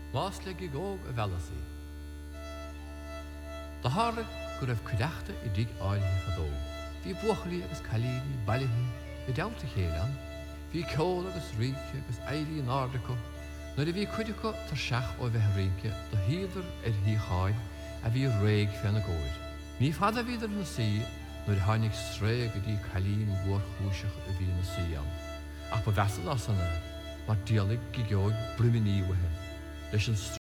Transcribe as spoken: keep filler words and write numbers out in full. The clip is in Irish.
Más le gigóg a bhealasa. Tá hára go raibh cuideachta I dtí áirithe fadó. Bhí buachalí agus cailíní bailithe I deabhta chéileán, bhí ceol agus ríce agus éilí an ardacha, nuair a bhí cuideacha tar seach ó bheith ríce do híidir ar thícháin a bhí réig fean na góir. Ní fada bhíidir na sí nuair tháinig sré go dtí cailín bhuar chúiseach a bhí na sí an. Ach ba bheasa lasanna, mar dialig go geog briminaíhathe leis an